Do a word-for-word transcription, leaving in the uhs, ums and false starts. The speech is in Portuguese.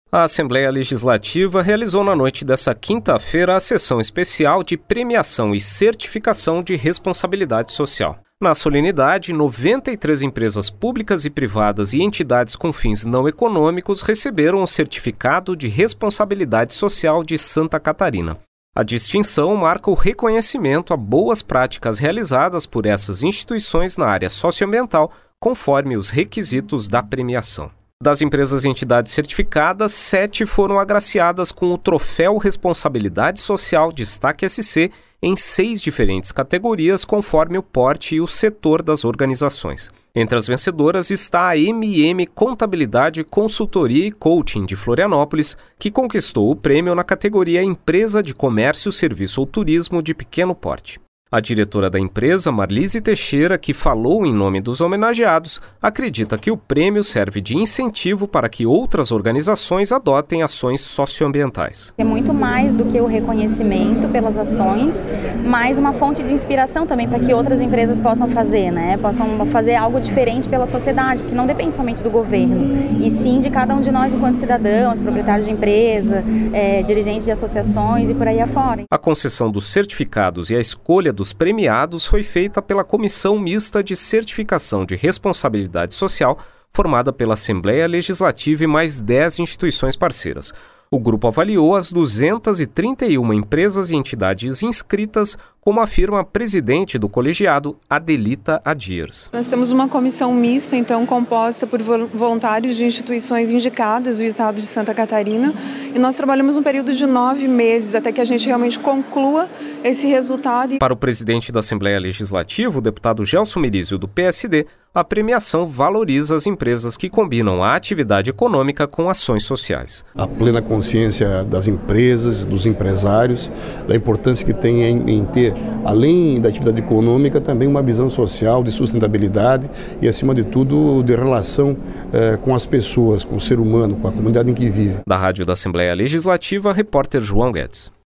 A Assembleia Legislativa realizou na noite desta quinta-feira a sessão especial de premiação e certificação de responsabilidade social. Na solenidade, noventa e três empresas públicas e privadas e entidades com fins não econômicos receberam o certificado de responsabilidade social de Santa Catarina. A distinção marca o reconhecimento a boas práticas realizadas por essas instituições na área socioambiental, conforme os requisitos da premiação. Das empresas e entidades certificadas, sete foram agraciadas com o Troféu Responsabilidade Social Destaque S C em seis diferentes categorias, conforme o porte e o setor das organizações. Entre as vencedoras está a M M Contabilidade, Consultoria e Coaching de Florianópolis, que conquistou o prêmio na categoria Empresa de Comércio, Serviço ou Turismo de Pequeno Porte. A diretora da empresa, Marlise Teixeira, que falou em nome dos homenageados, acredita que o prêmio serve de incentivo para que outras organizações adotem ações socioambientais. É muito mais do que o reconhecimento pelas ações, mas uma fonte de inspiração também para que outras empresas possam fazer, né? Possam fazer algo diferente pela sociedade, porque não depende somente do governo, e sim de cada um de nós enquanto cidadãos, proprietários de empresa, é, dirigentes de associações e por aí afora. A concessão dos certificados e a escolha dos premiados foi feita pela Comissão Mista de Certificação de Responsabilidade Social, formada pela Assembleia Legislativa e mais dez instituições parceiras. O grupo avaliou as duzentas e trinta e uma empresas e entidades inscritas, como afirma a presidente do colegiado, Adelita Adiers. Nós temos uma comissão mista, então, composta por voluntários de instituições indicadas do estado de Santa Catarina, e nós trabalhamos um período de nove meses até que a gente realmente conclua esse resultado. Para o presidente da Assembleia Legislativa, o deputado Gelson Merizio, do P S D, a premiação valoriza as empresas que combinam a atividade econômica com ações sociais. A plena consciência das empresas, dos empresários, da importância que tem em, em ter, além da atividade econômica, também uma visão social de sustentabilidade e, acima de tudo, de relação eh, com as pessoas, com o ser humano, com a comunidade em que vive. Da Rádio da Assembleia Legislativa, repórter João Guedes.